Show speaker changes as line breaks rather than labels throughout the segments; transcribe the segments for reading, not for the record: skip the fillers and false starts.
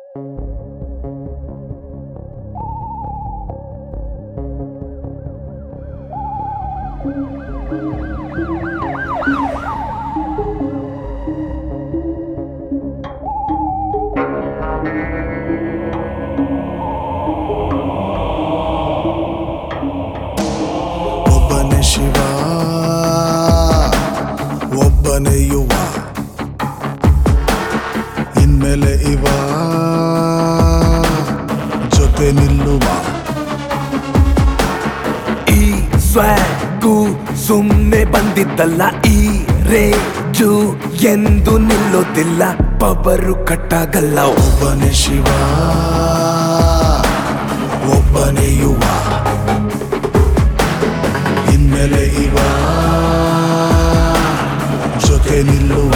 ಒಬ್ಬನೇ ಶಿವ ಒಬ್ಬನೇ ಯುವ ಇನ್ಮೇಲೆ ಇವ ಜೊತೆ ನಿಲ್ಲುವ
ಈ ಸ್ವಗೂ ಸುಮ್ಮನೆ ಬಂದಿದ್ದಲ್ಲ ಈ ರೇಜು ಎಂದು ನಿಲ್ಲೋದಿಲ್ಲ ಪವರು ಕಟ್ಟಾಗಲ್ಲ
ಒಬ್ಬನೇ ಶಿವ ಒಬ್ಬನೇ ಯುವ ಇನ್ಮೇಲೆ ಇವ ಜೊತೆ ನಿಲ್ಲುವ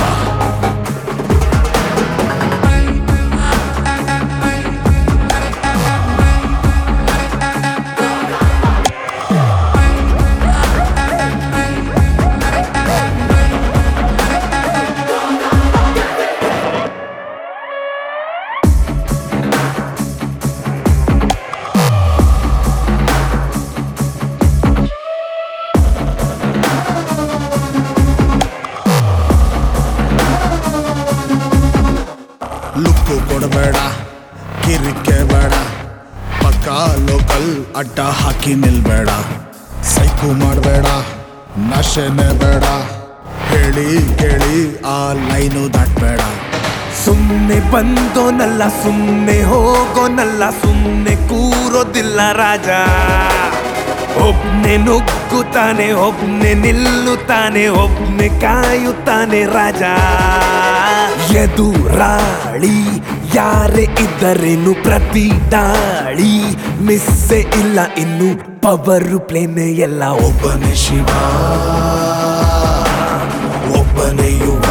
ಲುಕ್ಕು ಕೊಡಬೇಡ ಕಿರಿಕೆ ಬೇಡ ಪಕ್ಕ ಲೋಕಲ್ ಅಡ್ಡ ಹಾಕಿ ನಿಲ್ಬೇಡ ಸೈಕು ಮಾಡಬೇಡ ನಶೆನೆ ಬೇಡ ಹೇಳಿ ಕೇಳಿ ಆ ಲೈನು ದಾಟ್ಬೇಡ
ಸುಮ್ಮನೆ ಬಂದೋನಲ್ಲ ಸುಮ್ಮನೆ ಹೋಗೋನಲ್ಲ ಸುಮ್ಮನೆ ಕೂರೋದಿಲ್ಲ ರಾಜ ಒಬ್ನೆ ನುಗ್ಗುತ್ತಾನೆ ಒಬ್ನೆ ನಿಲ್ಲುತ್ತಾನೆ ಒಬ್ನೆ ಕಾಯುತ್ತಾನೆ ರಾಜ ಎದುರಾಳಿ ಯಾರೇ ಇದ್ದರೇನು ಪ್ರತಿ ದಾಳಿ ಮಿಸ್ಸೆ ಇಲ್ಲ ಇನ್ನು ಪವರು ಪ್ಲೇನೆ ಎಲ್ಲ
ಒಬ್ಬನೇ ಶಿವ ಒಬ್ಬನೇ ಯುವ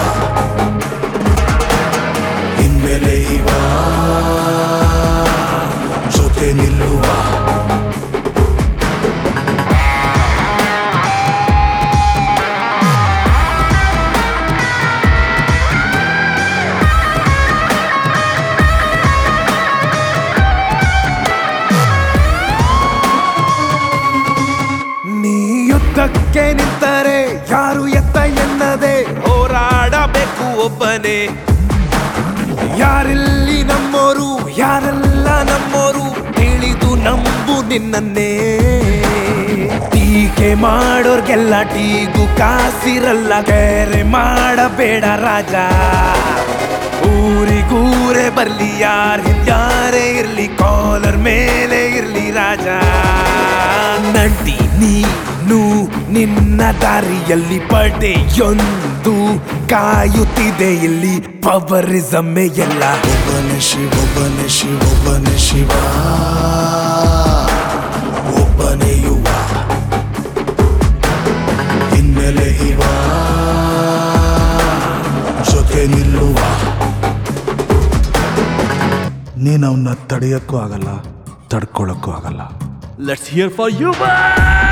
ಇನ್ಮೇಲೆ ಇವ ಜೊತೆ ನಿಲ್ಲುವ
ಯುದ್ಧಕ್ಕೆ ನಿಂತರೆ ಯಾರು ಎತ್ತ ಎನ್ನದೆ ಹೋರಾಡಬೇಕು ಒಬ್ಬನೇ ಯಾರಿಲ್ಲಿ ನಮ್ಮೋರು ಯಾರೆಲ್ಲ ನಮ್ಮೋರು ತಿಳಿದು ನಂಬು ನಿನ್ನನ್ನೇ ಟೀಕೆ ಮಾಡೋರ್ಗೆಲ್ಲ ಟೀಗು ಕಾಸಿರಲ್ಲ ಬೇರೆ ಮಾಡಬೇಡ ರಾಜ ಊರಿಗೂರೇ ಬರ್ಲಿ ಯಾರೇ ಇರ್ಲಿ ಕಾಲರ್ ಮೇಲೆ ಇರ್ಲಿ ರಾಜ ನಡಿ ನೀನು ನಿನ್ನ ದಾರಿಯಲ್ಲಿ ಪಡೆಯೊಂದು ಕಾಯುತ್ತಿದೆ ಇಲ್ಲಿ ಪವರಿಸಮ್ಮೆ ಎಲ್ಲ
ಒಬ್ಬನೇ ಶಿವ ಒಬ್ಬನೇ ಶಿವ ಒಬ್ಬನೇ ಶಿವ ಒಬ್ಬನೇ ಯುವ ಇನ್ಮೇಲೆ ಇವ ಜೊತೆ ನಿಲ್ಲುವ ನೀನು ಅವನ್ನ ತಡೆಯೋಕ್ಕೂ ಆಗಲ್ಲ ತಡ್ಕೊಳ್ಳೋಕ್ಕೂ ಆಗಲ್ಲ
Let's hear for you, man!